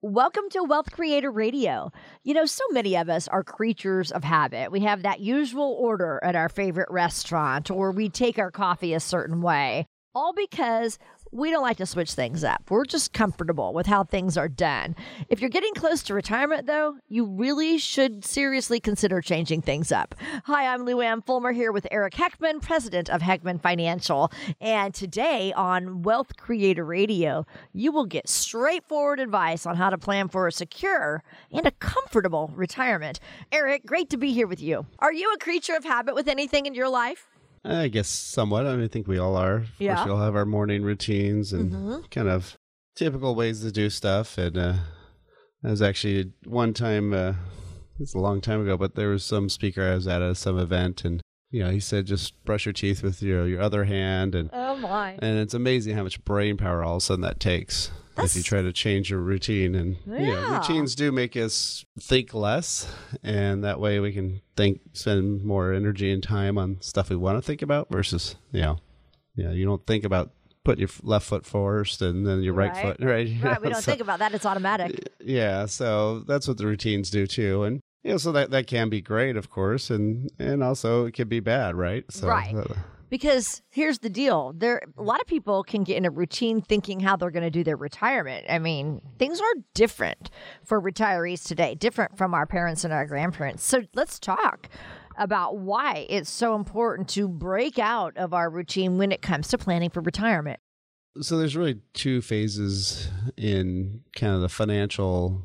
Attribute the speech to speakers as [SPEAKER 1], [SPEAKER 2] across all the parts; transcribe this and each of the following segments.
[SPEAKER 1] Welcome to Wealth Creator Radio. So many of us are creatures of habit. We have that usual order at our favorite restaurant, or we take our coffee a certain way, all because we don't like to switch things up. We're just comfortable with how things are done. If you're getting close to retirement, though, you really should seriously consider changing things up. Hi, I'm Lou Ann Fulmer here with Eric Heckman, president of Heckman Financial. And today on Wealth Creator Radio, you will get straightforward advice on how to plan for a secure and a comfortable retirement. Eric, great to be here with you. Are you a creature of habit with anything in your life?
[SPEAKER 2] I guess somewhat. I think we all are. Of course, we all have our morning routines and kind of typical ways to do stuff. And I was actually one time, it's a long time ago, but there was some speaker I was at some event, and he said just brush your teeth with your other hand, and
[SPEAKER 1] oh my!
[SPEAKER 2] And it's amazing how much brain power all of a sudden that takes. If you try to change your routine. And routines do make us think less, and that way we can spend more energy and time on stuff we want to think about versus you don't think about putting your left foot first and then your right foot, right?
[SPEAKER 1] Right, we don't think about that. It's automatic.
[SPEAKER 2] Yeah, so that's what the routines do too. And so that can be great, of course, and also it can be bad, right? So,
[SPEAKER 1] right. Because here's the deal. A lot of people can get in a routine thinking how they're going to do their retirement. I mean, things are different for retirees today, different from our parents and our grandparents. So let's talk about why it's so important to break out of our routine when it comes to planning for retirement.
[SPEAKER 2] So there's really two phases in kind of the financial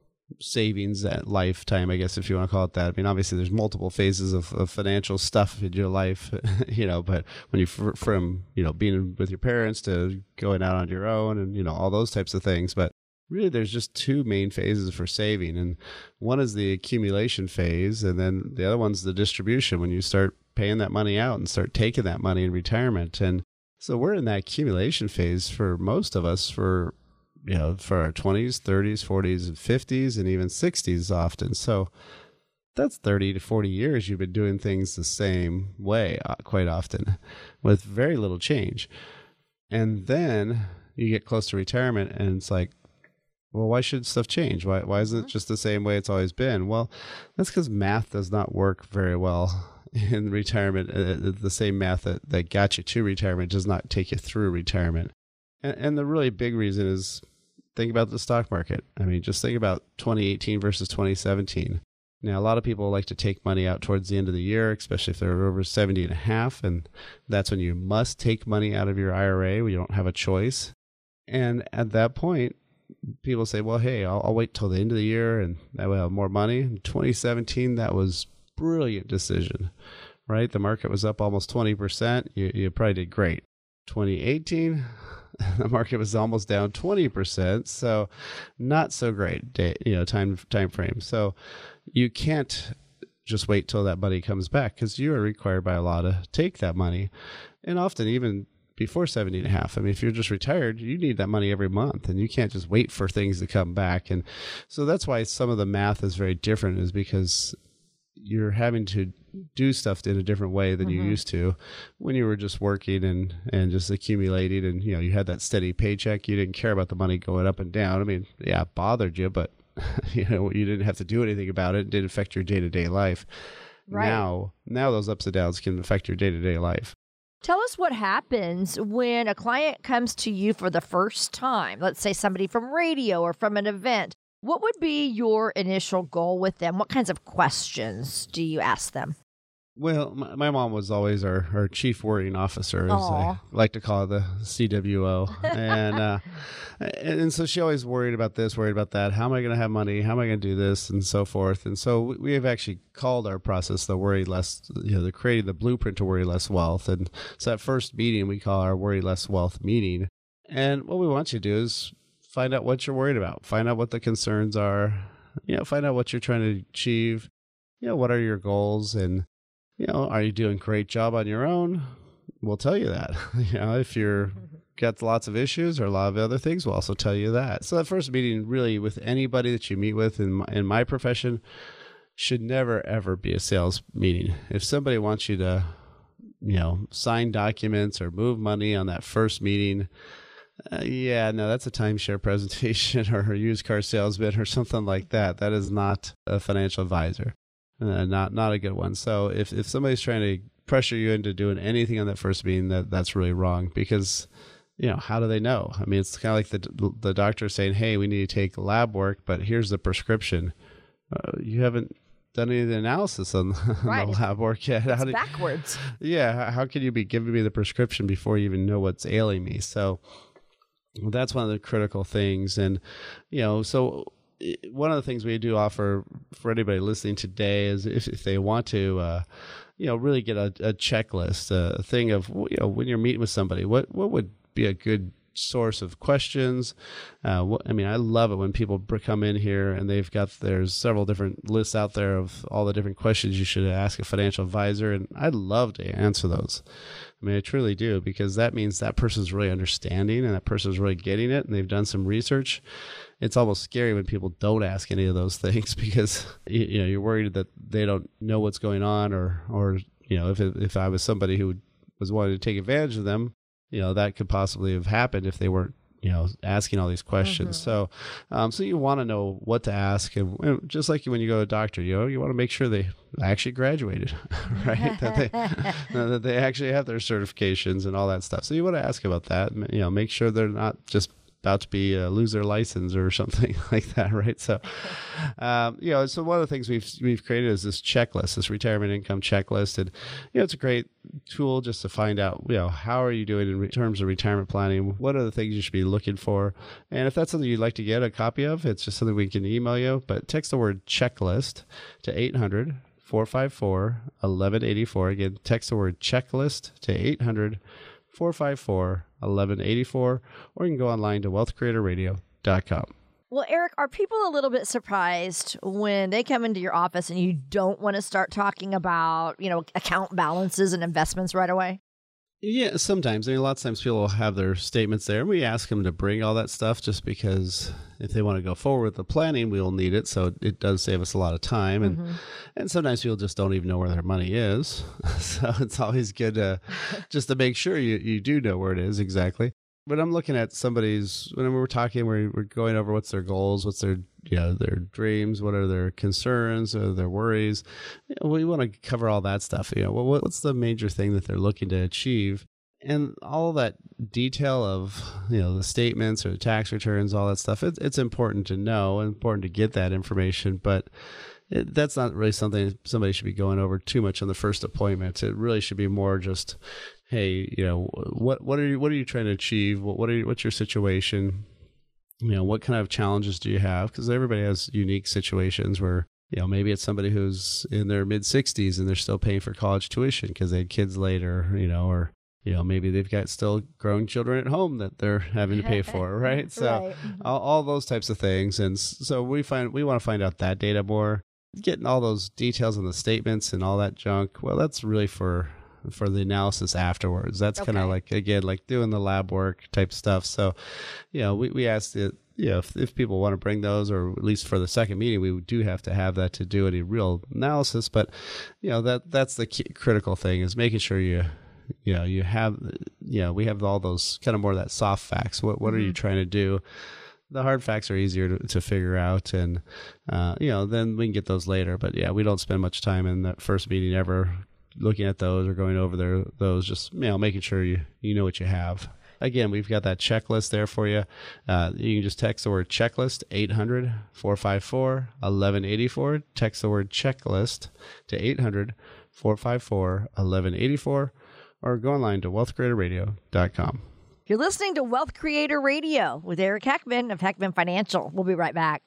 [SPEAKER 2] savings at lifetime, I guess, if you want to call it that. I mean, obviously there's multiple phases of financial stuff in your life, but when you from being with your parents to going out on your own and all those types of things. But really there's just two main phases for saving, and one is the accumulation phase, and then the other one's the distribution, when you start paying that money out and start taking that money in retirement. And so we're in that accumulation phase for most of us for our 20s, 30s, 40s, and 50s, and even 60s often. So that's 30 to 40 years you've been doing things the same way quite often with very little change. And then you get close to retirement and it's like, well, why should stuff change? Why isn't it just the same way it's always been? Well, that's because math does not work very well in retirement. The same math that got you to retirement does not take you through retirement. And the really big reason is, think about the stock market. I mean, just think about 2018 versus 2017. Now, a lot of people like to take money out towards the end of the year, especially if they're over 70 and a half, and that's when you must take money out of your IRA when you don't have a choice. And at that point, people say, well, hey, I'll wait till the end of the year and that way I'll have more money. In 2017, that was a brilliant decision, right? The market was up almost 20%. You probably did great. 2018, the market was almost down 20%, so not so great time frame. So you can't just wait till that money comes back, because you are required by law to take that money, and often even before 70 and a half. I mean, if you're just retired, you need that money every month, and you can't just wait for things to come back. And so that's why some of the math is very different, is because you're having to do stuff in a different way than you used to when you were just working and just accumulating, and you had that steady paycheck. You didn't care about the money going up and down. I mean, yeah, it bothered you, but you didn't have to do anything about it. It didn't affect your day-to-day life. Right. Now those ups and downs can affect your day-to-day life.
[SPEAKER 1] Tell us what happens when a client comes to you for the first time. Let's say somebody from radio or from an event. What would be your initial goal with them? What kinds of questions do you ask them?
[SPEAKER 2] Well, my mom was always our chief worrying officer, as I like to call it, the CWO. And so she always worried about this, worried about that. How am I going to have money? How am I going to do this? And so forth. And so we have actually called our process the Worry Less, the creating the blueprint to Worry Less Wealth. And so that first meeting we call our Worry Less Wealth meeting. And what we want you to do is find out what you're worried about. Find out what the concerns are. Find out what you're trying to achieve. What are your goals? And are you doing a great job on your own? We'll tell you that. If you're got lots of issues or a lot of other things, we'll also tell you that. So that first meeting, really, with anybody that you meet with in my profession, should never, ever be a sales meeting. If somebody wants you to, sign documents or move money on that first meeting, Yeah, no, that's a timeshare presentation or a used car salesman or something like that. That is not a financial advisor. Not a good one. So if somebody's trying to pressure you into doing anything on that first meeting, that's really wrong, because how do they know? I mean, it's kind of like the doctor saying, hey, we need to take lab work, but here's the prescription. You haven't done any of the analysis on the lab work yet.
[SPEAKER 1] It's backwards.
[SPEAKER 2] Yeah. How can you be giving me the prescription before you even know what's ailing me? So that's one of the critical things. And, so one of the things we do offer for anybody listening today is if they want to, really get a checklist, a thing of, when you're meeting with somebody, what would be a good source of questions. I love it when people come in here and there's several different lists out there of all the different questions you should ask a financial advisor. And I'd love to answer those. I mean, I truly do, because that means that person's really understanding and that person's really getting it and they've done some research. It's almost scary when people don't ask any of those things, because you're worried that they don't know what's going on, or if I was somebody who was wanting to take advantage of them, that could possibly have happened if they weren't asking all these questions. Mm-hmm. So you want to know what to ask, and just like when you go to a doctor, you want to make sure they actually graduated, right? that they actually have their certifications and all that stuff. So you want to ask about that. Make sure they're not just about to be lose their license or something like that, right? So, so one of the things we've created is this checklist, this retirement income checklist, and it's a great tool just to find out, how are you doing in terms of retirement planning? What are the things you should be looking for? And if that's something you'd like to get a copy of, it's just something we can email you. But text the word checklist to 800-454-1184. Again, text the word checklist to 800-454-1184, or you can go online to wealthcreatorradio.com.
[SPEAKER 1] Well, Eric, are people a little bit surprised when they come into your office and you don't want to start talking about, account balances and investments right away?
[SPEAKER 2] Yeah, sometimes. A lot of times people will have their statements there, and we ask them to bring all that stuff just because if they want to go forward with the planning, we'll need it. So it does save us a lot of time. And sometimes people just don't even know where their money is. So it's always good just to make sure you do know where it is exactly. But I'm looking at somebody's, when we're talking, we're going over what's their goals, what's their their dreams, what are their concerns, or their worries. We want to cover all that stuff. What's the major thing that they're looking to achieve, and all that detail of the statements or the tax returns, all that stuff. It's important to know, and important to get that information, but that's not really something somebody should be going over too much on the first appointment. It really should be more just, hey, what are you trying to achieve? What's your situation? What kind of challenges do you have? Because everybody has unique situations where, maybe it's somebody who's in their mid 60s and they're still paying for college tuition because they had kids later, or maybe they've got still growing children at home that they're having to pay for, right? So all those types of things. And so we want to find out that data more. Getting all those details on the statements and all that junk, well, that's really for the analysis afterwards. That's kind of like, again, like doing the lab work type stuff. So, we asked that, if people want to bring those, or at least for the second meeting, we do have to have that to do any real analysis. But, that's the key, critical thing, is making sure you have, we have all those kind of more of that soft facts. What are you trying to do? The hard facts are easier to figure out, and, then we can get those later. But yeah, we don't spend much time in that first meeting ever looking at those or going over those, just, making sure you know what you have. Again, we've got that checklist there for you. You can just text the word checklist, 800-454-1184. Text the word checklist to 800-454-1184, or go online to wealthcreatorradio.com.
[SPEAKER 1] You're listening to Wealth Creator Radio with Eric Heckman of Heckman Financial. We'll be right back.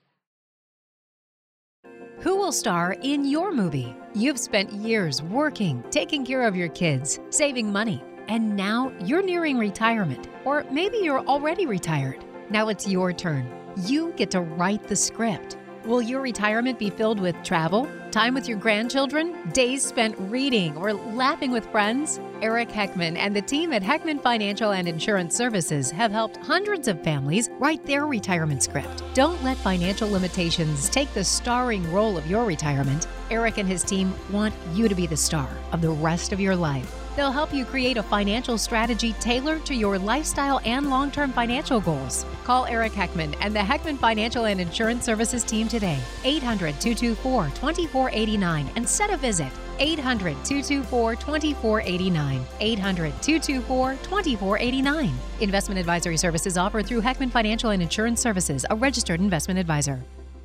[SPEAKER 3] Who will star in your movie? You've spent years working, taking care of your kids, saving money, and now you're nearing retirement. Or maybe you're already retired. Now it's your turn. You get to write the script. Will your retirement be filled with travel, time with your grandchildren, days spent reading, or laughing with friends? Eric Heckman and the team at Heckman Financial and Insurance Services have helped hundreds of families write their retirement script. Don't let financial limitations take the starring role of your retirement. Eric and his team want you to be the star of the rest of your life. They'll help you create a financial strategy tailored to your lifestyle and long-term financial goals. Call Eric Heckman and the Heckman Financial and Insurance Services team today. 800-224-2489 and set a visit. 800-224-2489. 800-224-2489. Investment advisory services offered through Heckman Financial and Insurance Services, a registered investment advisor.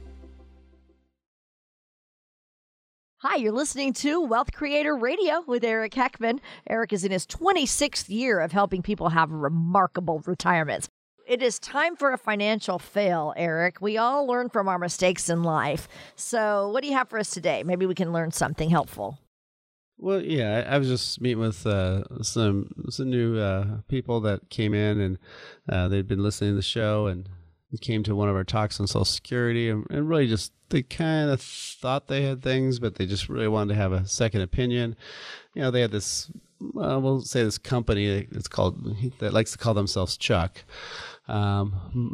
[SPEAKER 1] Hi, you're listening to Wealth Creator Radio with Eric Heckman. Eric is in his 26th year of helping people have remarkable retirements. It is time for a financial fail, Eric. We all learn from our mistakes in life. So what do you have for us today? Maybe we can learn something helpful.
[SPEAKER 2] Well, yeah, I was just meeting with some new people that came in, and they'd been listening to the show and came to one of our talks on Social Security, and really just they kind of thought they had things, but they just really wanted to have a second opinion. You know, they had this, we'll say this company that likes to call themselves Chuck. But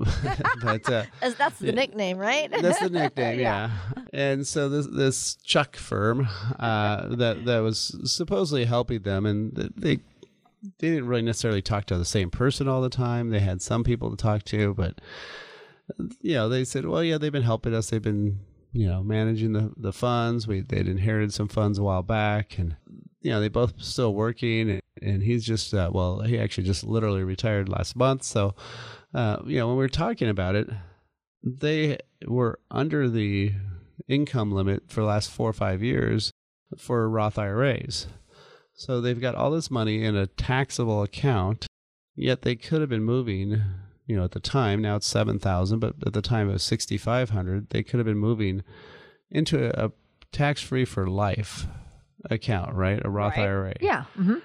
[SPEAKER 1] that's the nickname, right?
[SPEAKER 2] That's the nickname, yeah. And so this Chuck firm that was supposedly helping them, and they didn't really necessarily talk to the same person all the time. They had some people to talk to, but they said, well, yeah, they've been helping us. They've been managing the funds. They'd inherited some funds a while back, and they both still working. And he's just he actually just literally retired last month. So when we were talking about it, they were under the income limit for the last 4 or 5 years for Roth IRAs. So they've got all this money in a taxable account, yet they could have been moving, at the time, now it's $7,000, but at the time it was $6,500, they could have been moving into a tax-free for life account, right? A Roth IRA.
[SPEAKER 1] Yeah.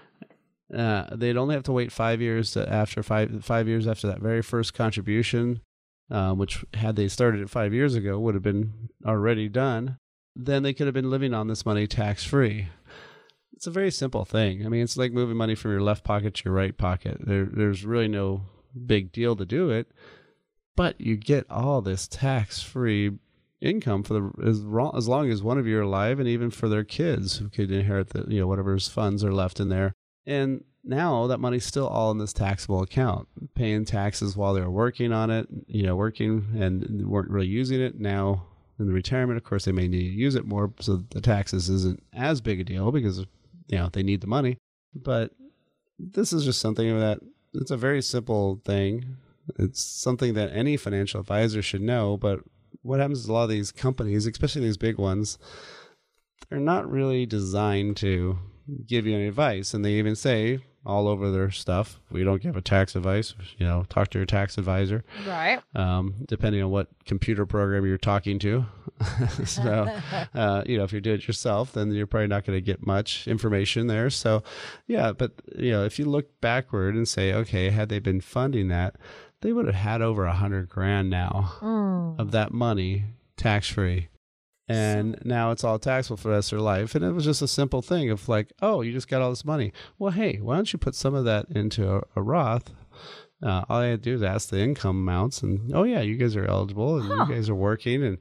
[SPEAKER 1] Mm-hmm.
[SPEAKER 2] They'd only have to wait 5 years after 5 years after that very first contribution, which had they started it 5 years ago would have been already done. Then they could have been living on this money tax-free. It's a very simple thing. I mean, it's like moving money from your left pocket to your right pocket. There's really no big deal to do it, but you get all this tax-free income for as long as one of you are alive, and even for their kids who could inherit whatever's funds are left in there. And now that money's still all in this taxable account, paying taxes while they were working on it, working and weren't really using it. Now in the retirement, of course, they may need to use it more, so the taxes isn't as big a deal because they need the money. But this is just something that it's a very simple thing. It's something that any financial advisor should know. But what happens is a lot of these companies, especially these big ones, they're not really designed to give you any advice. And they even say all over their stuff, we don't give a tax advice, talk to your tax advisor.
[SPEAKER 1] Right.
[SPEAKER 2] Depending on what computer program you're talking to. So, if you do it yourself, then you're probably not going to get much information there. So, yeah, but, if you look backward and say, okay, had they been funding that, they would have had over $100,000 now of that money tax-free. And now it's all taxable for the rest of their life. And it was just a simple thing of like, oh, you just got all this money. Well, hey, why don't you put some of that into a Roth? All I had to do is ask the income amounts, and oh yeah, you guys are eligible, and you guys are working, and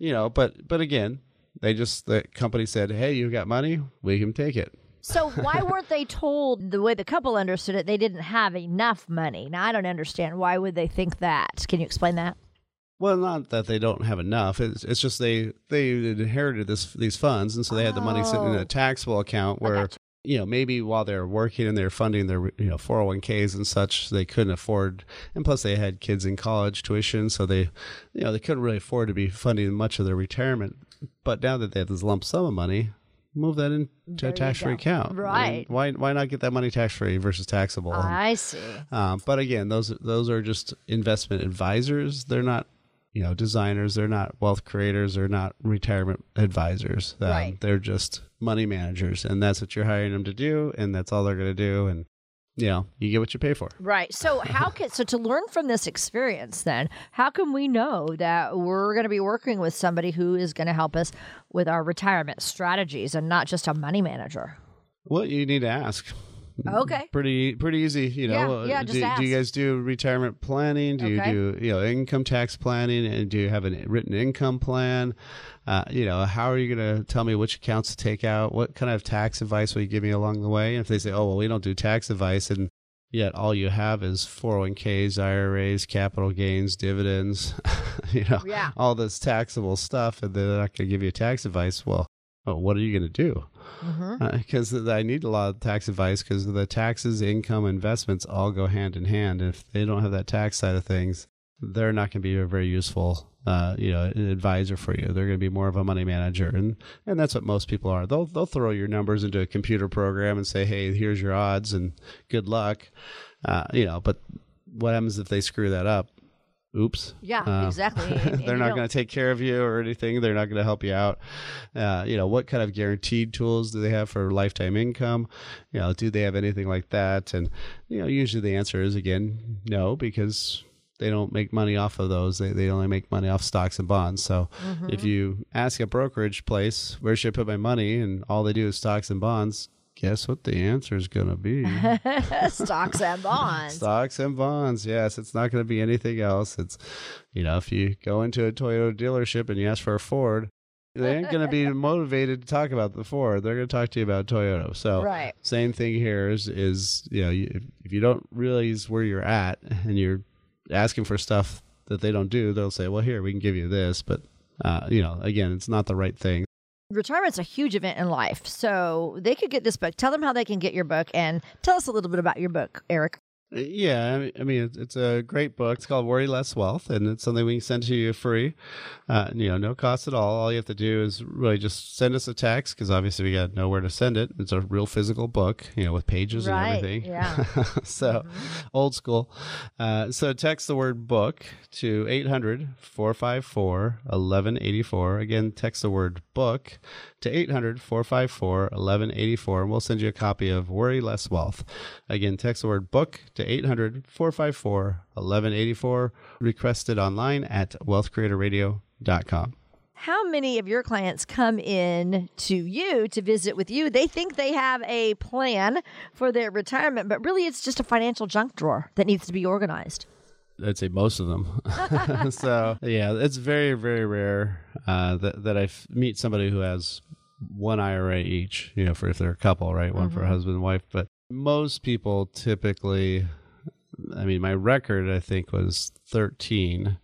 [SPEAKER 2] but again, the company said, hey, you got money, we can take it.
[SPEAKER 1] So why weren't they told, the way the couple understood it, they didn't have enough money? Now I don't understand. Why would they think that? Can you explain that?
[SPEAKER 2] Well, not that they don't have enough. It's just they inherited these funds, and so they had the money sitting in a taxable account where, maybe while they're working and they're funding their 401ks and such, they couldn't afford, and plus they had kids in college tuition, so they couldn't really afford to be funding much of their retirement. But now that they have this lump sum of money, move that into a tax-free account.
[SPEAKER 1] Right.
[SPEAKER 2] I mean, why not get that money tax-free versus taxable?
[SPEAKER 1] I see.
[SPEAKER 2] But again, those are just investment advisors. They're not designers, they're not wealth creators, they're not retirement advisors.
[SPEAKER 1] Right.
[SPEAKER 2] They're just money managers, and that's what you're hiring them to do, and that's all they're going to do, and you get what you pay for.
[SPEAKER 1] Right. So so to learn from this experience then, how can we know that we're going to be working with somebody who is going to help us with our retirement strategies and not just a money manager?
[SPEAKER 2] Well, you need to ask.
[SPEAKER 1] Okay.
[SPEAKER 2] Pretty easy.
[SPEAKER 1] Just ask.
[SPEAKER 2] Do you guys do retirement planning? Do you do income tax planning? And do you have a written income plan? How are you going to tell me which accounts to take out? What kind of tax advice will you give me along the way? And if they say, oh, well, we don't do tax advice, and yet all you have is 401ks, IRAs, capital gains, dividends, all this taxable stuff, and they're not going to give you tax advice. Well, what are you going to do? Because I need a lot of tax advice, because the taxes, income, investments all go hand in hand. If they don't have that tax side of things, they're not going to be a very useful advisor for you. They're going to be more of a money manager, and that's what most people are. They'll throw your numbers into a computer program and say, hey, here's your odds and good luck. But what happens if they screw that up? Oops.
[SPEAKER 1] Yeah, exactly.
[SPEAKER 2] They're not going to take care of you or anything. They're not going to help you out. What kind of guaranteed tools do they have for lifetime income? Do they have anything like that? And usually the answer is, again, no, because they don't make money off of those. They only make money off stocks and bonds. So if you ask a brokerage place, where should I put my money? And all they do is stocks and bonds. Guess what the answer is going to be?
[SPEAKER 1] Stocks and bonds.
[SPEAKER 2] Stocks and bonds. Yes, it's not going to be anything else. It's, if you go into a Toyota dealership and you ask for a Ford, they ain't going to be motivated to talk about the Ford. They're going to talk to you about Toyota. So same thing here is if you don't realize where you're at and you're asking for stuff that they don't do, they'll say, well, here, we can give you this. But, again, it's not the right thing.
[SPEAKER 1] Retirement's a huge event in life. So they could get this book. Tell them how they can get your book, and tell us a little bit about your book, Eric.
[SPEAKER 2] Yeah, I mean, it's a great book. It's called Worry Less Wealth, and it's something we can send to you free. No cost at all. All you have to do is really just send us a text, because obviously we got to know where to send it. It's a real physical book, with pages and everything.
[SPEAKER 1] Yeah.
[SPEAKER 2] So old school. So text the word book to 800-454-1184. Again, text the word book to 800-454-1184, and we'll send you a copy of Worry Less Wealth. Again, text the word book to 800-454-1184. Request it online at wealthcreatorradio.com.
[SPEAKER 1] How many of your clients come in to you to visit with you? They think they have a plan for their retirement, but really it's just a financial junk drawer that needs to be organized.
[SPEAKER 2] I'd say most of them. So, yeah, it's very, very rare that I meet somebody who has one IRA each, for if they're a couple, right? One for a husband and wife. But most people typically, my record, I think, was 13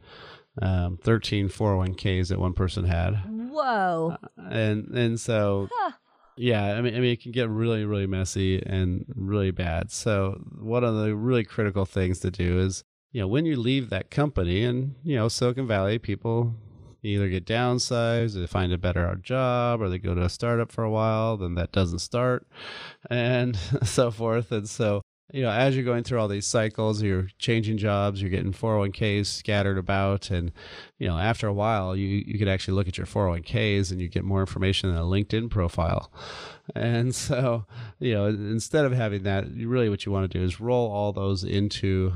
[SPEAKER 2] 401ks that one person had.
[SPEAKER 1] Whoa.
[SPEAKER 2] And so... Yeah, it can get really, really messy and really bad. So one of the really critical things to do is, when you leave that company, and, Silicon Valley, people either get downsized, they find a better job, or they go to a startup for a while, then that doesn't start, and so forth. And so, as you're going through all these cycles, you're changing jobs, you're getting 401ks scattered about, and, after a while, you could actually look at your 401ks and you get more information than a LinkedIn profile. And so, instead of having that, really what you want to do is roll all those into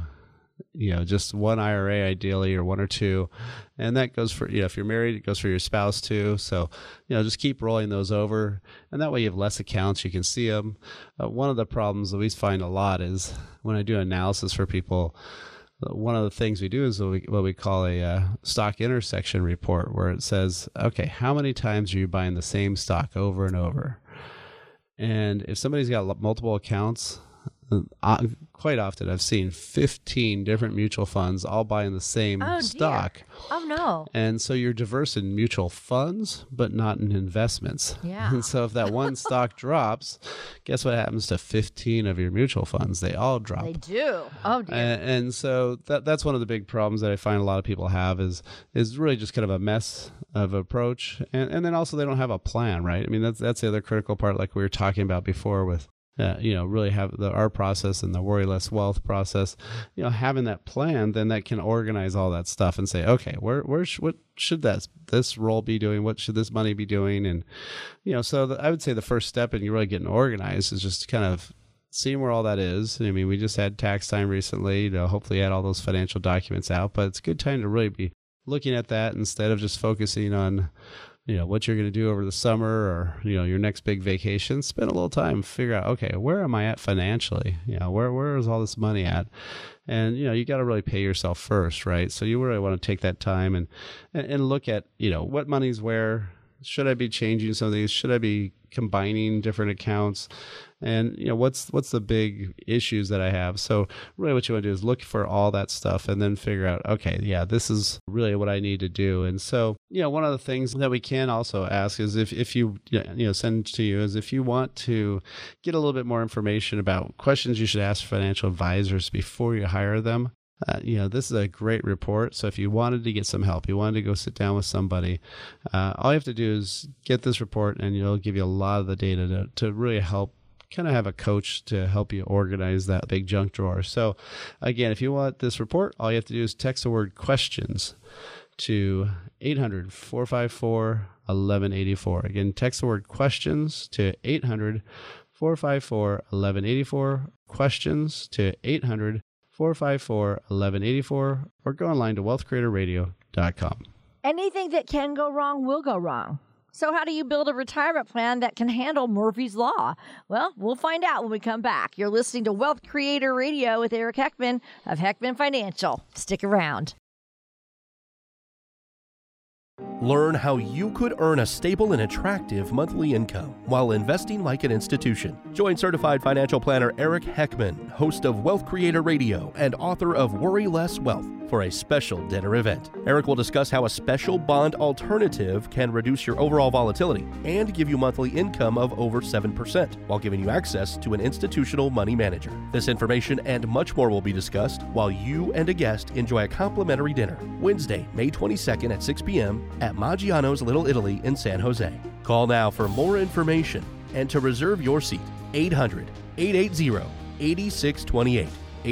[SPEAKER 2] just one IRA ideally, or one or two. And that goes for, if you're married, it goes for your spouse too. So, just keep rolling those over. And that way you have less accounts, you can see them. One of the problems that we find a lot is when I do analysis for people, one of the things we do is what we call a stock intersection report, where it says, okay, how many times are you buying the same stock over and over? And if somebody's got multiple accounts, quite often I've seen 15 different mutual funds all buying the same stock.
[SPEAKER 1] Oh, no.
[SPEAKER 2] And so you're diverse in mutual funds, but not in investments.
[SPEAKER 1] Yeah.
[SPEAKER 2] And so if that one stock drops, guess what happens to 15 of your mutual funds? They all drop.
[SPEAKER 1] They do. Oh, dear.
[SPEAKER 2] And so that's one of the big problems that I find a lot of people have is really just kind of a mess of approach. And then also they don't have a plan, right? That's the other critical part, like we were talking about before with really have our process and the Worry Less Wealth process, having that plan, then that can organize all that stuff and say, okay, what should this role be doing? What should this money be doing? And, so I would say the first step in you really getting organized is just kind of seeing where all that is. We just had tax time recently, hopefully had all those financial documents out, but it's a good time to really be looking at that instead of just focusing on, what you're going to do over the summer or, your next big vacation, spend a little time, figure out, okay, where am I at financially? Where is all this money at? And, you got to really pay yourself first, right? So you really want to take that time and look at, what money's where. Should I be changing some of these? Should I be combining different accounts? And, what's the big issues that I have? So really what you want to do is look for all that stuff and then figure out, okay, yeah, this is really what I need to do. And so, one of the things that we can also ask is if you, send to you is if you want to get a little bit more information about questions you should ask financial advisors before you hire them. This is a great report. So if you wanted to get some help, you wanted to go sit down with somebody, all you have to do is get this report and it'll give you a lot of the data to really help kind of have a coach to help you organize that big junk drawer. So again, if you want this report, all you have to do is text the word questions to 800-454-1184. Again, text the word questions to 800-454-1184, questions to 800-454-1184, or go online to wealthcreatorradio.com.
[SPEAKER 1] Anything that can go wrong will go wrong. So how do you build a retirement plan that can handle Murphy's Law? Well, we'll find out when we come back. You're listening to Wealth Creator Radio with Eric Heckman of Heckman Financial. Stick around.
[SPEAKER 4] Learn how you could earn a stable and attractive monthly income while investing like an institution. Join certified financial planner Eric Heckman, host of Wealth Creator Radio and author of Worry Less Wealth, for a special dinner event. Eric will discuss how a special bond alternative can reduce your overall volatility and give you monthly income of over 7% while giving you access to an institutional money manager. This information and much more will be discussed while you and a guest enjoy a complimentary dinner Wednesday, May 22nd at 6 p.m. at Maggiano's Little Italy in San Jose. Call now for more information and to reserve your seat. 800-880-8628.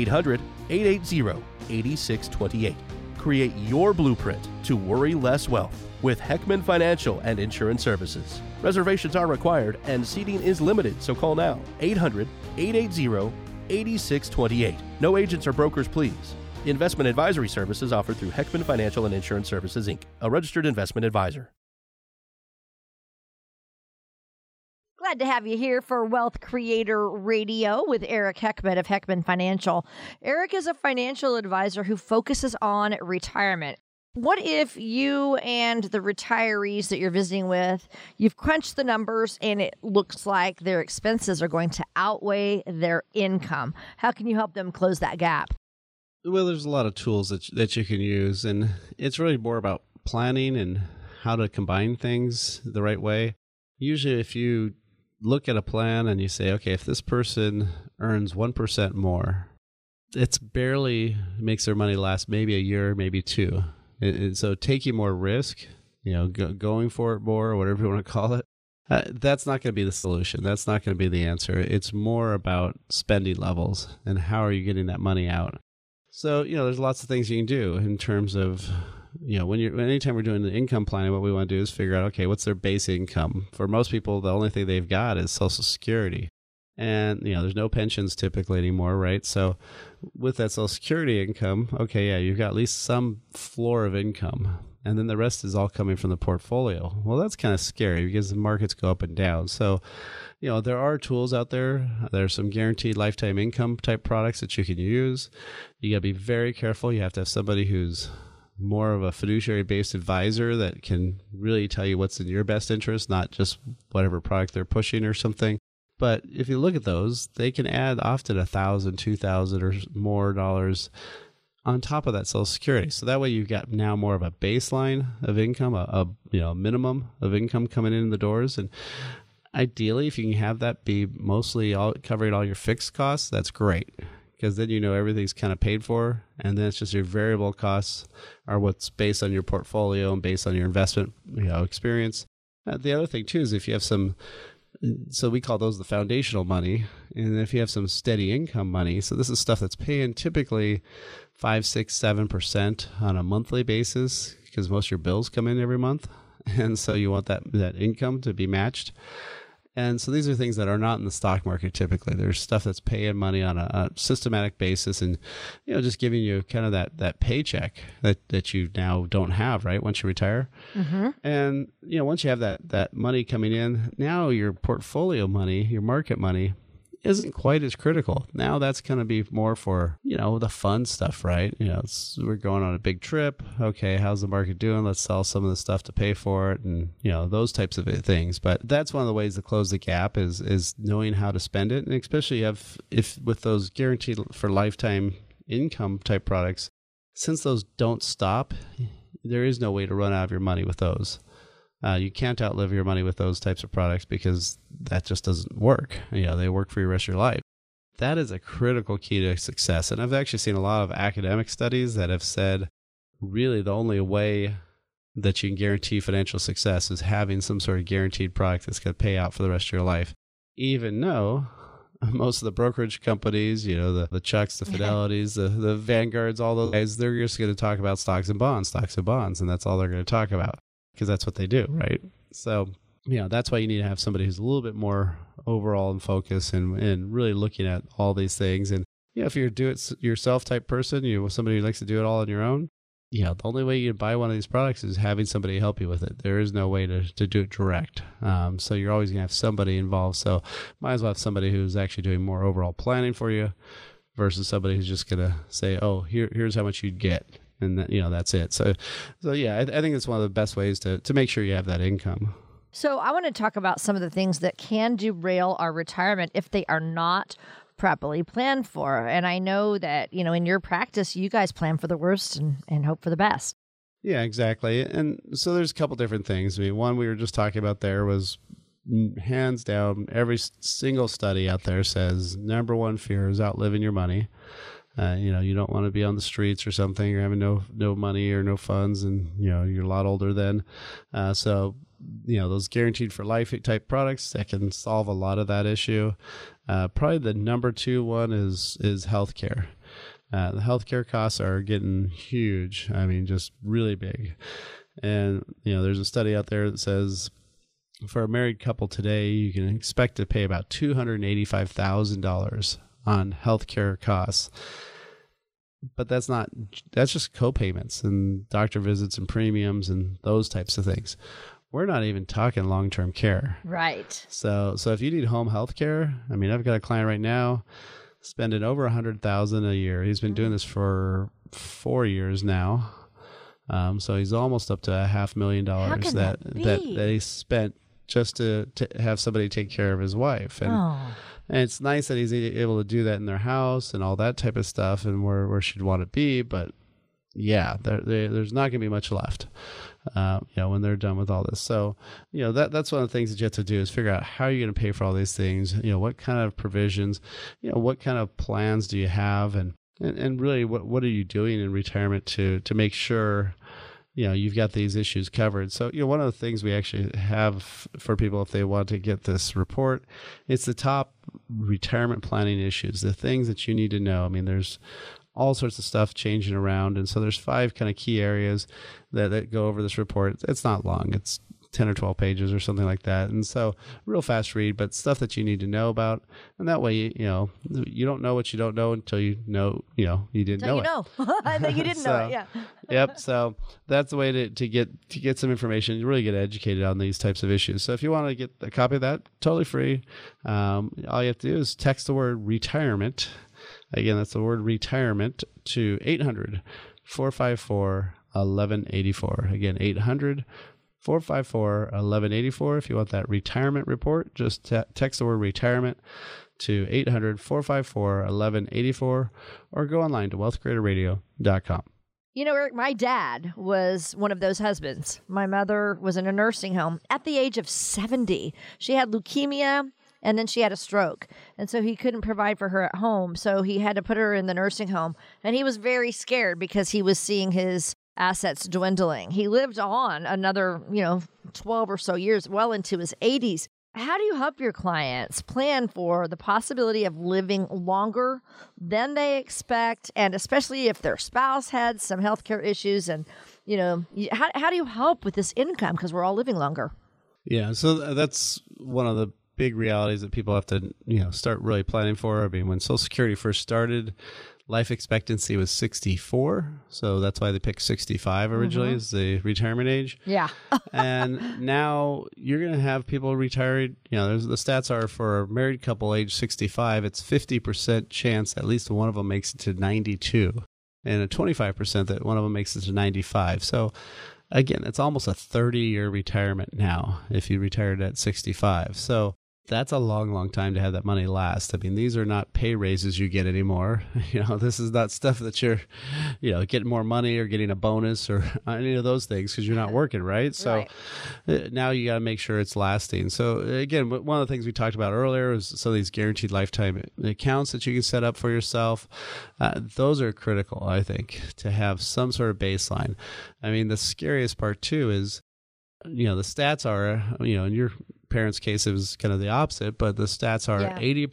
[SPEAKER 4] 800-880-8628. Create your blueprint to worry less wealth with Heckman Financial and Insurance Services. Reservations are required and seating is limited, so call now. 800-880-8628. No agents or brokers, please. Investment advisory services offered through Heckman Financial and Insurance Services, Inc., a registered investment advisor.
[SPEAKER 1] Glad to have you here for Wealth Creator Radio with Eric Heckman of Heckman Financial. Eric is a financial advisor who focuses on retirement. What if you and the retirees that you're visiting with, you've crunched the numbers and it looks like their expenses are going to outweigh their income? How can you help them close that gap?
[SPEAKER 2] Well, there's a lot of tools that you can use, and it's really more about planning and how to combine things the right way. Usually if you look at a plan and you say, okay, if this person earns 1% more, it's barely makes their money last maybe a year, maybe two. So taking more risk, going for it more, or whatever you want to call it, that's not going to be the solution. That's not going to be the answer. It's more about spending levels and how are you getting that money out. So, there's lots of things you can do in terms of, anytime we're doing the income planning, what we want to do is figure out, okay, what's their base income? For most people, the only thing they've got is Social Security. And, there's no pensions typically anymore, right? So with that Social Security income, okay, yeah, you've got at least some floor of income. And then the rest is all coming from the portfolio. Well, that's kind of scary because the markets go up and down. So, there are tools out there. There's some guaranteed lifetime income type products that you can use. You got to be very careful. You have to have somebody who's more of a fiduciary-based advisor that can really tell you what's in your best interest, not just whatever product they're pushing or something. But if you look at those, they can add often $1,000, $2,000 or more dollars on top of that Social Security. So that way you've got now more of a baseline of income, a minimum of income coming in the doors. And ideally, if you can have that be mostly covering all your fixed costs, that's great. Because then everything's kind of paid for, and then it's just your variable costs are what's based on your portfolio and based on your investment experience. The other thing, too, is if you have some, so we call those the foundational money, and if you have some steady income money, so this is stuff that's paying typically 5, 6, 7% on a monthly basis, because most of your bills come in every month, and so you want that income to be matched. And so these are things that are not in the stock market typically. There's stuff that's paying money on a systematic basis and, just giving you kind of that paycheck that you now don't have, right, once you retire. Mm-hmm. And, once you have that money coming in, now your portfolio money, your market money, isn't quite as critical. Now that's going to be more for, the fun stuff, right? We're going on a big trip. Okay, how's the market doing? Let's sell some of the stuff to pay for it and, those types of things. But that's one of the ways to close the gap is knowing how to spend it. And especially if with those guaranteed for lifetime income type products, since those don't stop, there is no way to run out of your money with those. You can't outlive your money with those types of products because that just doesn't work. They work for your rest of your life. That is a critical key to success. And I've actually seen a lot of academic studies that have said really the only way that you can guarantee financial success is having some sort of guaranteed product that's going to pay out for the rest of your life. Even though most of the brokerage companies, the Chucks, the Fidelities, the Vanguards, all those guys, they're just going to talk about stocks and bonds, and that's all they're going to talk about. Because that's what they do, right? So, that's why you need to have somebody who's a little bit more overall in focus and really looking at all these things. And, if you're a do-it-yourself type person, somebody who likes to do it all on your own, the only way you buy one of these products is having somebody help you with it. There is no way to do it direct. So you're always going to have somebody involved. So might as well have somebody who's actually doing more overall planning for you versus somebody who's just going to say, oh, here's how much you'd get. And that's it. So yeah, I think it's one of the best ways to make sure you have that income.
[SPEAKER 1] So I want to talk about some of the things that can derail our retirement if they are not properly planned for. And I know that, in your practice, you guys plan for the worst and hope for the best.
[SPEAKER 2] Yeah, exactly. And so there's a couple different things. One we were just talking about there was hands down, every single study out there says number one fear is outliving your money. You don't want to be on the streets or something. You're having no money or no funds, and you're a lot older then. So those guaranteed for life type products that can solve a lot of that issue. Probably the number two one is healthcare. The healthcare costs are getting huge. I mean, just really big. And there's a study out there that says for a married couple today, you can expect to pay about $285,000 on healthcare costs. But that's just co-payments and doctor visits and premiums and those types of things. We're not even talking long-term care.
[SPEAKER 1] Right.
[SPEAKER 2] So if you need home health care, I mean, I've got a client right now spending over $100,000 a year. He's been doing this for 4 years now. So he's almost up to $500,000 that he spent just to have somebody take care of his wife. And it's nice that he's able to do that in their house and all that type of stuff and where she'd want to be. But yeah, there's not going to be much left, when they're done with all this. So, that's one of the things that you have to do is figure out how you're going to pay for all these things. What kind of provisions, what kind of plans do you have? And really what are you doing in retirement to make sure you've got these issues covered. So, one of the things we actually have for people if they want to get this report, it's the top retirement planning issues, the things that you need to know. I mean, there's all sorts of stuff changing around. And so there's 5 kind of key areas that go over this report. It's not long. It's 10 or 12 pages or something like that. And so real fast read, but stuff that you need to know about. And that way, you don't know what you don't know until you know, you didn't know it.
[SPEAKER 1] That you didn't know it. Yeah.
[SPEAKER 2] Yep. So that's the way to get some information. You really get educated on these types of issues. So if you want to get a copy of that, totally free. All you have to do is text the word retirement. Again, that's the word retirement to 800-454-1184. Again, 800-454-1184. If you want that retirement report, just text the word retirement to 800-454-1184 or go online to wealthcreatorradio.com.
[SPEAKER 1] Eric, my dad was one of those husbands. My mother was in a nursing home at the age of 70. She had leukemia and then she had a stroke. And so he couldn't provide for her at home. So he had to put her in the nursing home. And he was very scared because he was seeing his assets dwindling. He lived on another, 12 or so years, well into his 80s. How do you help your clients plan for the possibility of living longer than they expect? And especially if their spouse had some healthcare issues and, how do you help with this income? Because we're all living longer.
[SPEAKER 2] Yeah. So that's one of the big realities that people have to, start really planning for. I mean, when Social Security first started, life expectancy was 64. So that's why they picked 65 originally as the retirement age.
[SPEAKER 1] Yeah.
[SPEAKER 2] And now you're going to have people retired. There's the stats are for a married couple age 65, it's 50% chance at least one of them makes it to 92 and a 25% that one of them makes it to 95. So again, it's almost a 30-year retirement now if you retired at 65. So that's a long, long time to have that money last. I mean, these are not pay raises you get anymore. This is not stuff that you're, getting more money or getting a bonus or any of those things because you're not working, right? So now you got to make sure it's lasting. So again, one of the things we talked about earlier is some of these guaranteed lifetime accounts that you can set up for yourself. Those are critical, I think, to have some sort of baseline. I mean, the scariest part too is, the stats are, in your parents' case, it was kind of the opposite, but the stats are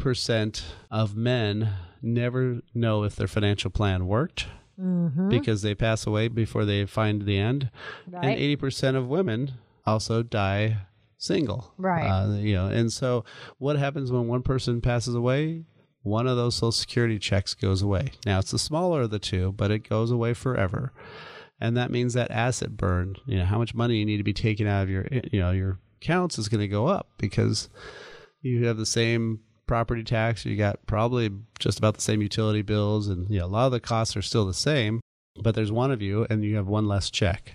[SPEAKER 2] 80% of men never know if their financial plan worked because they pass away before they find the end. Right. And 80% of women also die single. Right. And so what happens when one person passes away? One of those Social Security checks goes away. Now, it's the smaller of the two, but it goes away forever. And that means that asset burn, how much money you need to be taken out of your accounts is going to go up because you have the same property tax. You got probably just about the same utility bills. And a lot of the costs are still the same, but there's one of you and you have one less check.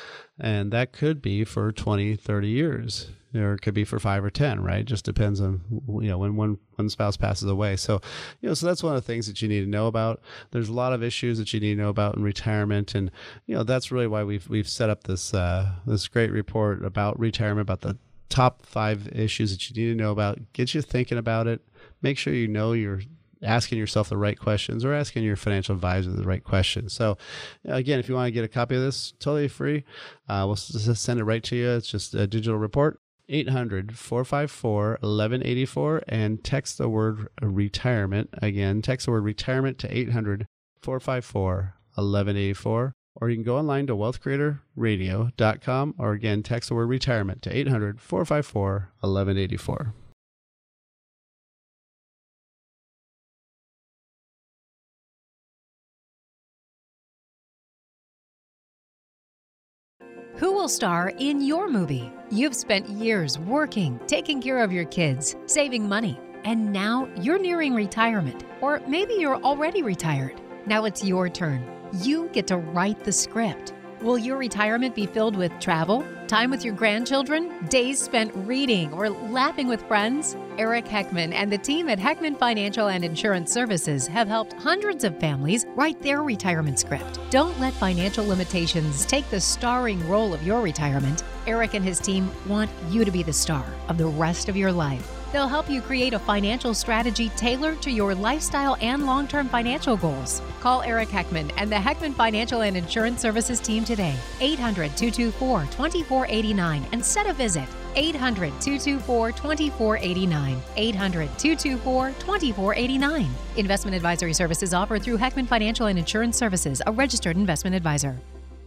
[SPEAKER 2] And that could be for 20, 30 years. Or it could be for 5 or 10, right? Just depends on, when one spouse passes away. So, so that's one of the things that you need to know about. There's a lot of issues that you need to know about in retirement. And, that's really why we've set up this great report about retirement, about the top 5 issues that you need to know about, get you thinking about it, make sure you're asking yourself the right questions or asking your financial advisor the right questions. So again, if you want to get a copy of this, totally free. We'll just send it right to you. It's just a digital report. 800-454-1184 and text the word retirement. Again, text the word retirement to 800-454-1184. Or you can go online to wealthcreatorradio.com or again, text the word retirement to 800-454-1184.
[SPEAKER 3] Who will star in your movie? You've spent years working, taking care of your kids, saving money, and now you're nearing retirement. Or maybe you're already retired. Now it's your turn. You get to write the script. Will your retirement be filled with travel, time with your grandchildren, days spent reading or laughing with friends? Eric Heckman and the team at Heckman Financial and Insurance Services have helped hundreds of families write their retirement script. Don't let financial limitations take the starring role of your retirement. Eric and his team want you to be the star of the rest of your life. They'll help you create a financial strategy tailored to your lifestyle and long-term financial goals. Call Eric Heckman and the Heckman Financial and Insurance Services team today. 800-224-2489 and set a visit. 800-224-2489. 800-224-2489. Investment advisory services offered through Heckman Financial and Insurance Services, a registered investment advisor.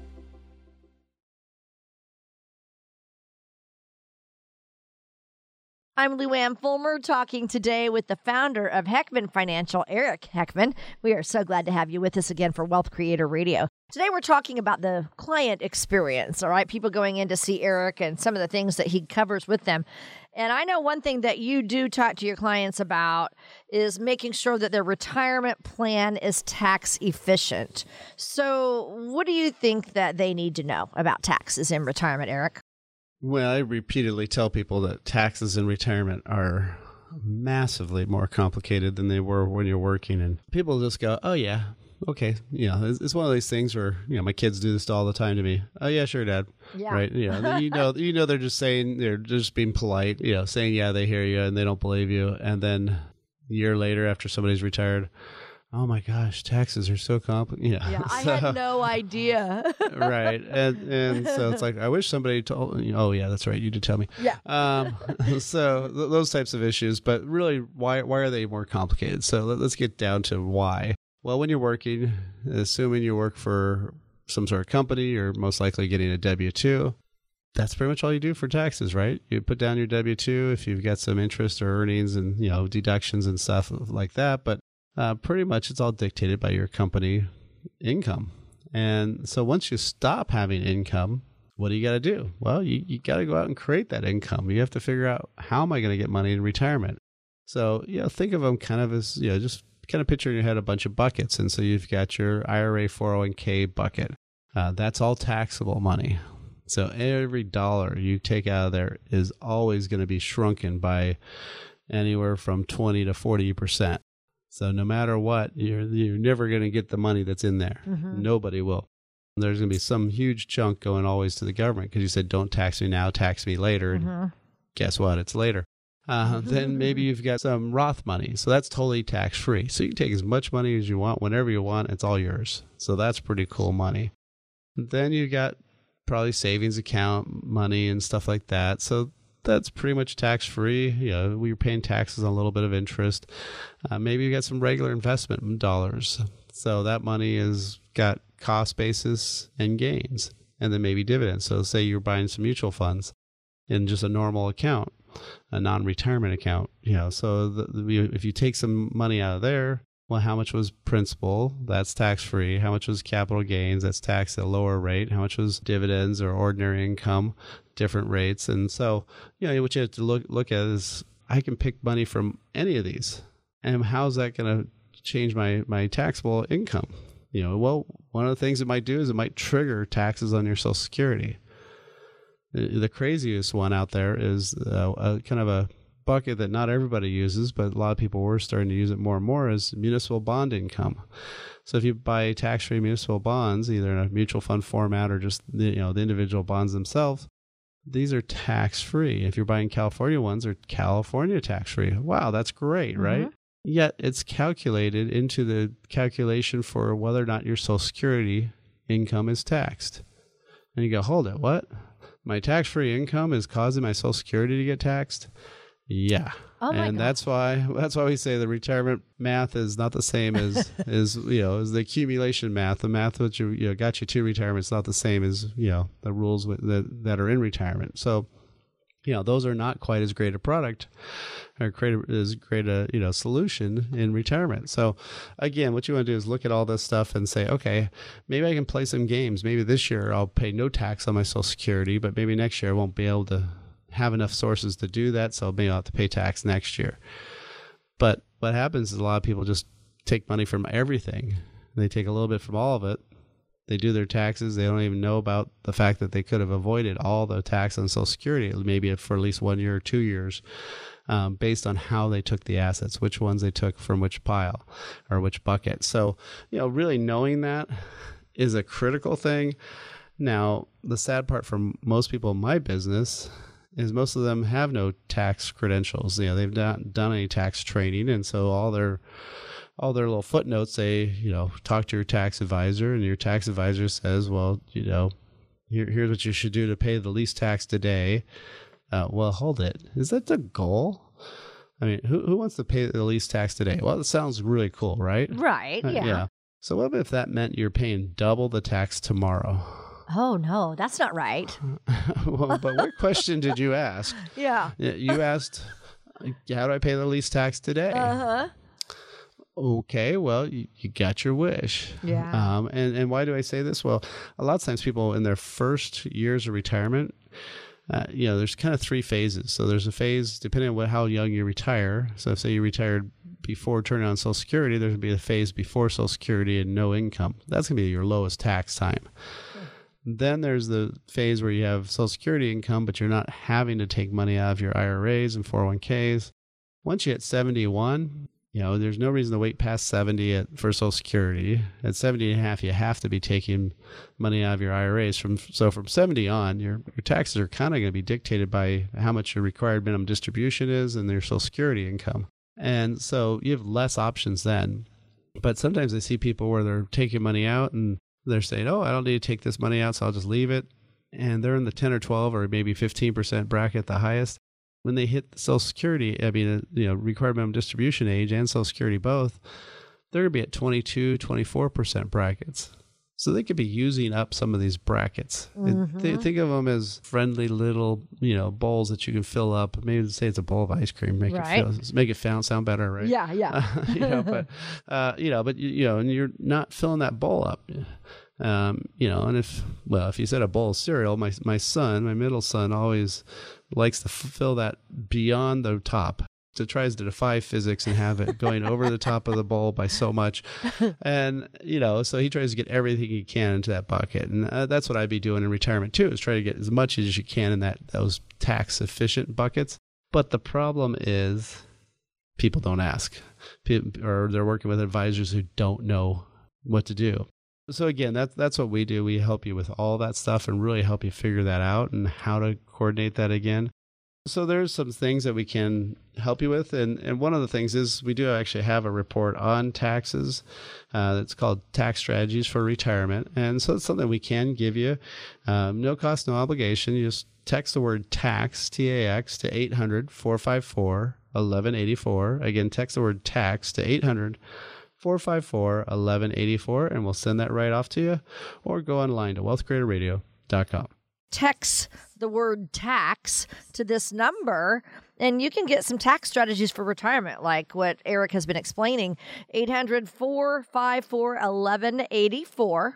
[SPEAKER 1] I'm Lou Ann Fulmer talking today with the founder of Heckman Financial, Eric Heckman. We are so glad to have you with us again for Wealth Creator Radio. Today we're talking about the client experience, all right? People going in to see Eric and some of the things that he covers with them. And I know one thing that you do talk to your clients about is making sure that their retirement plan is tax efficient. So what do you think that they need to know about taxes in retirement, Eric?
[SPEAKER 2] Well, I repeatedly tell people that taxes in retirement are massively more complicated than they were when you're working. And people just go, oh, yeah, okay. It's one of these things where, my kids do this all the time to me. Oh, yeah, sure, Dad. Yeah. Right. They're just saying, they're just being polite, saying, yeah, they hear you and they don't believe you. And then a year later, after somebody's retired, oh my gosh, taxes are so complicated.
[SPEAKER 1] Yeah, I had no idea.
[SPEAKER 2] Right. And so it's like, I wish somebody told me, oh yeah, that's right, you did tell me.
[SPEAKER 1] Yeah.
[SPEAKER 2] So those types of issues, but really, why are they more complicated? So let's get down to why. Well, when you're working, assuming you work for some sort of company, you're most likely getting a W-2. that's pretty much all you do for taxes, right? You put down your W-2 if you've got some interest or earnings and, deductions and stuff like that. But pretty much it's all dictated by your company income. And so once you stop having income, what do you got to do? Well, you got to go out and create that income. You have to figure out, how am I going to get money in retirement? So, think of them kind of as, just kind of picture in your head a bunch of buckets. And so you've got your IRA 401k bucket. That's all taxable money. So every dollar you take out of there is always going to be shrunken by anywhere from 20 to 40%. So no matter what, you're never going to get the money that's in there. Mm-hmm. Nobody will. There's going to be some huge chunk going always to the government because you said, don't tax me now, tax me later. Mm-hmm. And guess what? It's later. Then maybe you've got some Roth money. So that's totally tax-free. So you can take as much money as you want, whenever you want. It's all yours. So that's pretty cool money. Then you got probably savings account money and stuff like that. So that's pretty much tax-free. We're paying taxes on a little bit of interest. Maybe you got some regular investment dollars. So that money has got cost basis and gains, and then maybe dividends. So say you're buying some mutual funds in just a normal account, a non-retirement account. So if you take some money out of there, well, how much was principal? That's tax-free. How much was capital gains? That's taxed at a lower rate. How much was dividends or ordinary income? Different rates. And so, what you have to look at is, I can pick money from any of these. And how's that going to change my taxable income? Well, one of the things it might do is it might trigger taxes on your Social Security. The craziest one out there is a kind of a bucket that not everybody uses, but a lot of people were starting to use it more and more, is municipal bond income. So if you buy tax-free municipal bonds, either in a mutual fund format or just the individual bonds themselves, these are tax-free. If you're buying California ones, they're California tax-free. Wow, that's great, mm-hmm. right? Yet it's calculated into the calculation for whether or not your Social Security income is taxed. And you go, hold it, what? My tax-free income is causing my Social Security to get taxed? Yeah. Oh my God. That's why we say the retirement math is not the same as as the accumulation math. The math which got you to retirement is not the same as the rules that are in retirement. So those are not quite as great a product or as great a solution in retirement. So again, what you want to do is look at all this stuff and say, okay, maybe I can play some games. Maybe this year I'll pay no tax on my Social Security, but maybe next year I won't be able to have enough sources to do that, so maybe I'll have to pay tax next year. But what happens is a lot of people just take money from everything. They take a little bit from all of it. They do their taxes. They don't even know about the fact that they could have avoided all the tax on Social Security, maybe for at least 1 year or 2 years, based on how they took the assets, which ones they took from which pile or which bucket. So, really knowing that is a critical thing. Now, the sad part for most people in my business is most of them have no tax credentials. They've not done any tax training, and so all their little footnotes say, talk to your tax advisor, and your tax advisor says, well, here's what you should do to pay the least tax today. Well, hold it. Is that the goal? I mean, who wants to pay the least tax today? Well, it sounds really cool, right?
[SPEAKER 1] Right. Yeah.
[SPEAKER 2] So what if that meant you're paying double the tax tomorrow?
[SPEAKER 1] Oh, no, that's not right.
[SPEAKER 2] Well, but what question did you ask?
[SPEAKER 1] Yeah.
[SPEAKER 2] You asked, how do I pay the least tax today? Uh-huh. Okay, well, you got your wish.
[SPEAKER 1] Yeah.
[SPEAKER 2] And why do I say this? Well, a lot of times people in their first years of retirement, there's kind of 3 phases. So there's a phase, depending on how young you retire. So say you retired before turning on Social Security, there's going to be a phase before Social Security and no income. That's going to be your lowest tax time. Then there's the phase where you have Social Security income, but you're not having to take money out of your IRAs and 401ks. Once you hit 71, there's no reason to wait past 70 for Social Security. At 70 and a half, you have to be taking money out of your IRAs. From 70 on, your taxes are kind of going to be dictated by how much your required minimum distribution is and their Social Security income. And so you have less options then. But sometimes I see people where they're taking money out and they're saying, oh, I don't need to take this money out, so I'll just leave it. And they're in the 10 or 12 or maybe 15% bracket, the highest. When they hit the Social Security, required minimum distribution age and Social Security both, they're going to be at 22, 24% brackets. So they could be using up some of these brackets. Think of them as friendly little, bowls that you can fill up. Maybe say it's a bowl of ice cream. Make it sound better, right?
[SPEAKER 1] Yeah.
[SPEAKER 2] But and you're not filling that bowl up. And if you said a bowl of cereal, my son, my middle son, always likes to fill that beyond the top. So tries to defy physics and have it going over the top of the bowl by so much. And, so he tries to get everything he can into that bucket. And that's what I'd be doing in retirement too, is try to get as much as you can in those tax efficient buckets. But the problem is people don't ask, or they're working with advisors who don't know what to do. So again, that's what we do. We help you with all that stuff and really help you figure that out and how to coordinate that again. So there's some things that we can help you with. And one of the things is we do actually have a report on taxes that's called Tax Strategies for Retirement. And so it's something we can give you. No cost, no obligation. You just text the word tax, T-A-X, to 800-454-1184. Again, text the word tax to 800-454-1184, and we'll send that right off to you. Or go online to wealthcreatorradio.com.
[SPEAKER 1] Text the word tax to this number, and you can get some tax strategies for retirement, like what Eric has been explaining. 800-454-1184.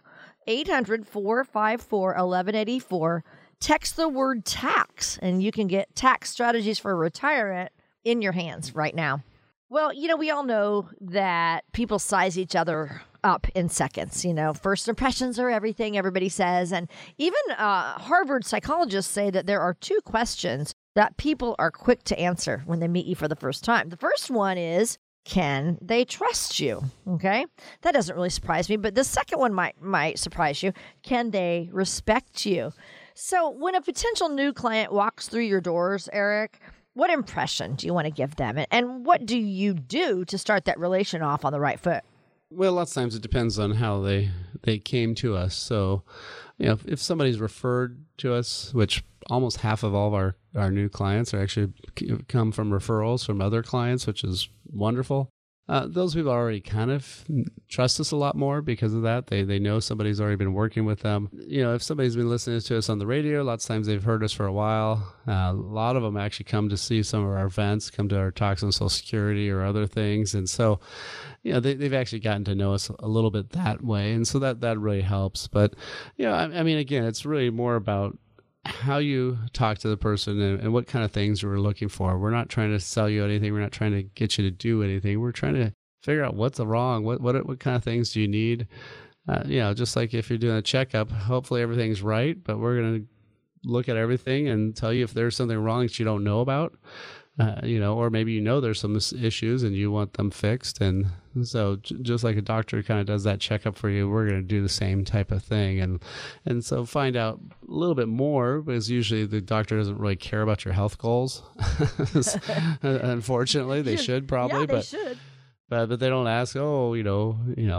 [SPEAKER 1] 800-454-1184. Text the word tax, and you can get tax strategies for retirement in your hands right now. Well, we all know that people size each other up in seconds. First impressions are everything, everybody says. And even Harvard psychologists say that there are 2 questions that people are quick to answer when they meet you for the first time. The first one is, can they trust you? Okay, that doesn't really surprise me. But the second one might surprise you. Can they respect you? So when a potential new client walks through your doors, Eric, what impression do you want to give them? And what do you do to start that relation off on the right foot?
[SPEAKER 2] Well, lots of times it depends on how they came to us. So, if somebody's referred to us, which almost half of all of our new clients are actually come from referrals from other clients, which is wonderful. Those people already kind of trust us a lot more because of that. They know somebody's already been working with them. If somebody's been listening to us on the radio, lots of times they've heard us for a while. A lot of them actually come to see some of our events, come to our talks on Social Security or other things. And so, they've actually gotten to know us a little bit that way. And so that really helps. But, again, it's really more about how you talk to the person and what kind of things we're looking for. We're not trying to sell you anything. We're not trying to get you to do anything. We're trying to figure out what's wrong. What kind of things do you need? Just like if you're doing a checkup, hopefully everything's right, but we're going to look at everything and tell you if there's something wrong that you don't know about. Or maybe there's some issues and you want them fixed. And so just like a doctor kind of does that checkup for you, we're going to do the same type of thing. And so find out a little bit more, because usually the doctor doesn't really care about your health goals. Unfortunately, they should probably.
[SPEAKER 1] Yeah, they should.
[SPEAKER 2] But they don't ask, well, what do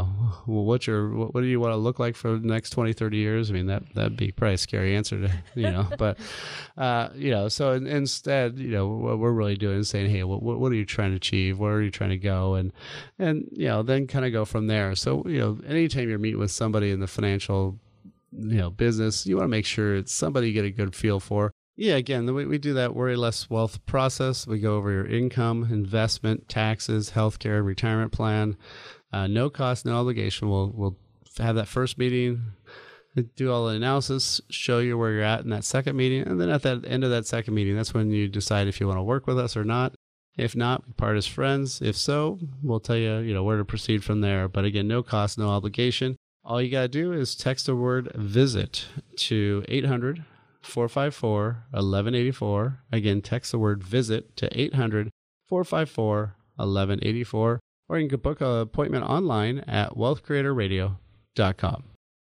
[SPEAKER 2] you want to look like for the next 20, 30 years? I mean, that'd be probably a scary answer to, but, so instead, what we're really doing is saying, hey, what are you trying to achieve? Where are you trying to go? And then kind of go from there. So, anytime you're meeting with somebody in the financial, business, you want to make sure it's somebody you get a good feel for. Yeah, again, we do that Worry Less Wealth process. We go over your income, investment, taxes, healthcare, retirement plan. No cost, no obligation. We'll have that first meeting, do all the analysis, show you where you're at in that second meeting. And then at the end of that second meeting, that's when you decide if you want to work with us or not. If not, we part as friends. If so, we'll tell you, where to proceed from there. But again, no cost, no obligation. All you got to do is text the word VISIT to 800-454-1184. Again, text the word VISIT to 800-454-1184. Or you can book an appointment online at wealthcreatorradio.com.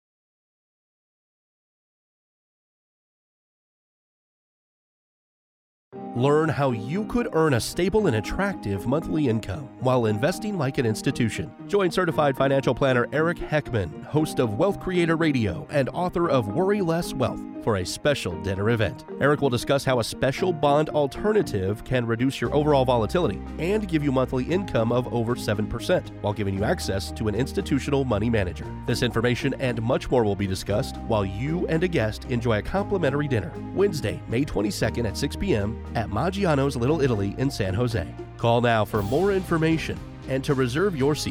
[SPEAKER 4] Learn how you could earn a stable and attractive monthly income while investing like an institution. Join certified financial planner Eric Heckman, host of Wealth Creator Radio and author of Worry Less Wealth. for a special dinner event. Eric will discuss how a special bond alternative can reduce your overall volatility and give you monthly income of over 7% while giving you access to an institutional money manager. This information and much more will be discussed while you and a guest enjoy a complimentary dinner Wednesday, May 22nd at 6 p.m. at Maggiano's Little Italy in San Jose. Call now for more information and to reserve your seat.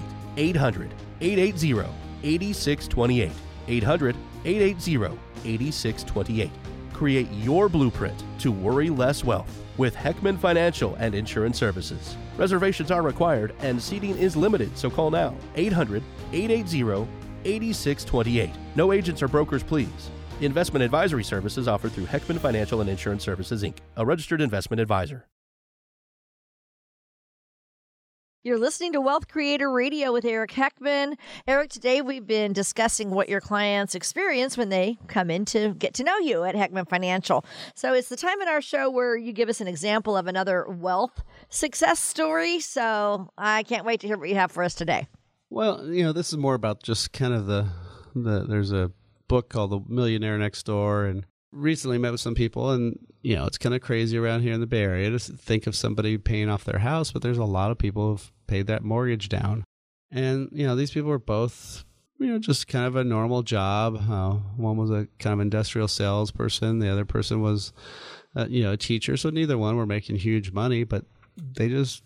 [SPEAKER 4] 800-880-8628. 800-880-8628. Create your blueprint to worry less wealth with Heckman Financial and Insurance Services. Reservations are required and seating is limited, so call now. 800-880-8628. No agents or brokers, please. Investment advisory services offered through Heckman Financial and Insurance Services, Inc., a registered investment advisor.
[SPEAKER 1] You're listening to Wealth Creator Radio with Eric Heckman. Eric, today we've been discussing what your clients experience when they come in to get to know you at Heckman Financial. So it's the time in our show where you give us an example of another wealth success story. So I can't wait to hear what you have for us today.
[SPEAKER 2] Well, this is more about just kind of there's a book called The Millionaire Next Door, and recently met with some people, and it's kind of crazy around here in the Bay Area to think of somebody paying off their house, but there's a lot of people who've paid that mortgage down. And these people were both just kind of a normal job. One was a kind of industrial salesperson, the other person was a teacher, so neither one were making huge money, but they just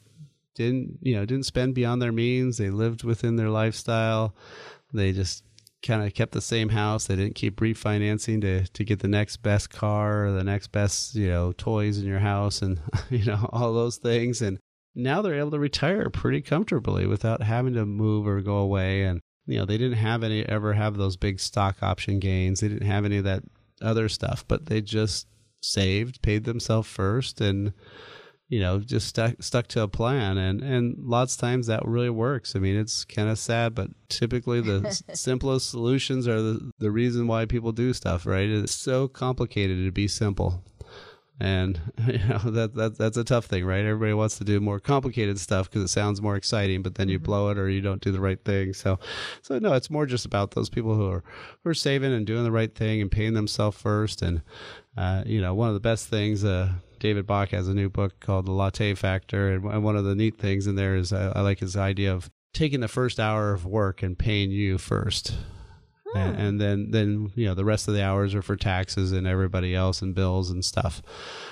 [SPEAKER 2] didn't spend beyond their means. They lived within their lifestyle. They just kind of kept the same house. They didn't keep refinancing to get the next best car or the next best, toys in your house and, all those things. And now they're able to retire pretty comfortably without having to move or go away. And, they didn't ever have those big stock option gains. They didn't have any of that other stuff, but they just saved, paid themselves first, and just stuck to a plan. And lots of times that really works. I mean, it's kind of sad, but typically the simplest solutions are the reason why people do stuff, right? It's so complicated to be simple. And that's a tough thing, right? Everybody wants to do more complicated stuff because it sounds more exciting, but then you blow it or you don't do the right thing. So no, it's more just about those people who are saving and doing the right thing and paying themselves first. And one of the best things, David Bach has a new book called The Latte Factor, and one of the neat things in there is I like his idea of taking the first hour of work and paying you first. And then the rest of the hours are for taxes and everybody else and bills and stuff.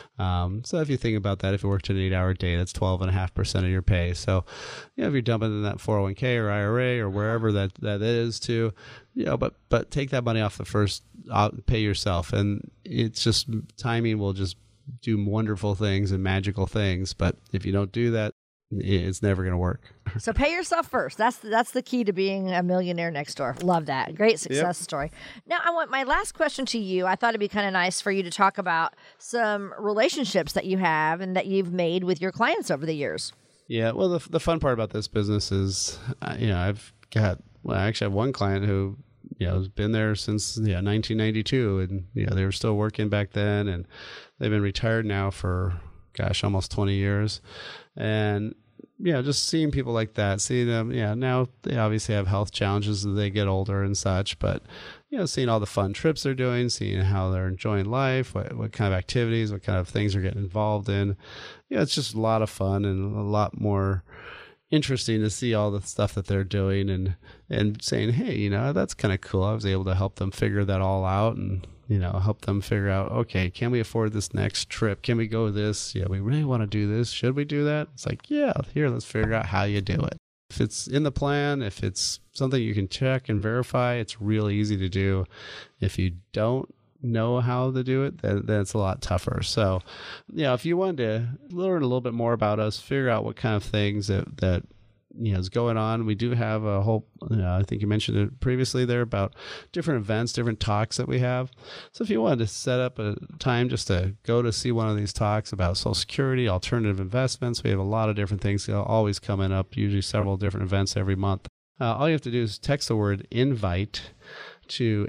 [SPEAKER 2] So if you think about that, if you worked an 8-hour day, that's 12.5% of your pay. So, if you're dumping in that 401k or IRA or wherever that is too, but take that money off the first, pay yourself. And it's just timing will just do wonderful things and magical things. But if you don't do that, it's never going to work.
[SPEAKER 1] So pay yourself first. That's the key to being a millionaire next door. Love that. Great success story. Now, I want my last question to you. I thought it'd be kind of nice for you to talk about some relationships that you have and that you've made with your clients over the years. Yeah.
[SPEAKER 2] Well, the fun part about this business is, I actually have one client who, has been there since 1992, and they were still working back then, and they've been retired now for almost 20 years. And just seeing people like that, seeing them, now they obviously have health challenges as they get older and such, but seeing all the fun trips they're doing, seeing how they're enjoying life, what kind of activities, what kind of things they're getting involved in, it's just a lot of fun and a lot more interesting to see all the stuff that they're doing and saying, hey, that's kind of cool. I was able to help them figure that all out and, help them figure out, okay, can we afford this next trip? Can we go this? Yeah, we really want to do this. Should we do that? It's like, yeah, here, let's figure out how you do it. If it's in the plan, if it's something you can check and verify, it's really easy to do. If you don't know how to do it, then it's a lot tougher. So, if you wanted to learn a little bit more about us, figure out what kind of things that is going on, we do have a whole, I think you mentioned it previously there about different events, different talks that we have. So if you wanted to set up a time just to go to see one of these talks about Social Security, alternative investments, we have a lot of different things always coming up, usually several different events every month. All you have to do is text the word INVITE to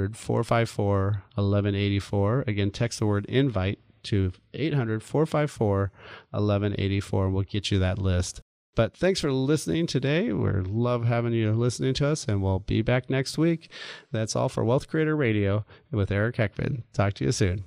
[SPEAKER 2] 800-454-1184. Again, text the word INVITE to 800-454-1184, and we'll get you that list. But thanks for listening today. We love having you listening to us, and we'll be back next week. That's all for Wealth Creator Radio with Eric Heckman. Talk to you soon.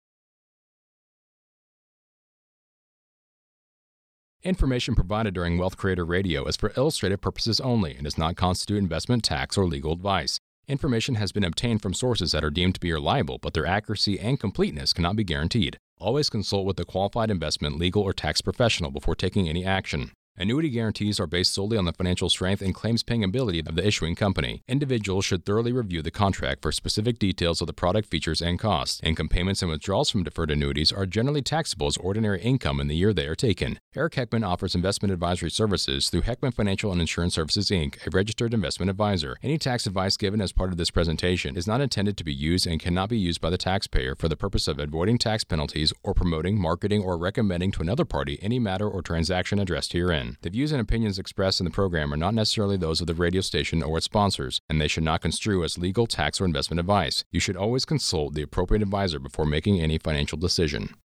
[SPEAKER 5] Information provided during Wealth Creator Radio is for illustrative purposes only and does not constitute investment, tax, or legal advice. Information has been obtained from sources that are deemed to be reliable, but their accuracy and completeness cannot be guaranteed. Always consult with a qualified investment, legal, or tax professional before taking any action. Annuity guarantees are based solely on the financial strength and claims-paying ability of the issuing company. Individuals should thoroughly review the contract for specific details of the product features and costs. Income payments and withdrawals from deferred annuities are generally taxable as ordinary income in the year they are taken. Eric Heckman offers investment advisory services through Heckman Financial and Insurance Services, Inc., a registered investment advisor. Any tax advice given as part of this presentation is not intended to be used and cannot be used by the taxpayer for the purpose of avoiding tax penalties or promoting, marketing, or recommending to another party any matter or transaction addressed herein. The views and opinions expressed in the program are not necessarily those of the radio station or its sponsors, and they should not construe as legal, tax, or investment advice. You should always consult the appropriate advisor before making any financial decision.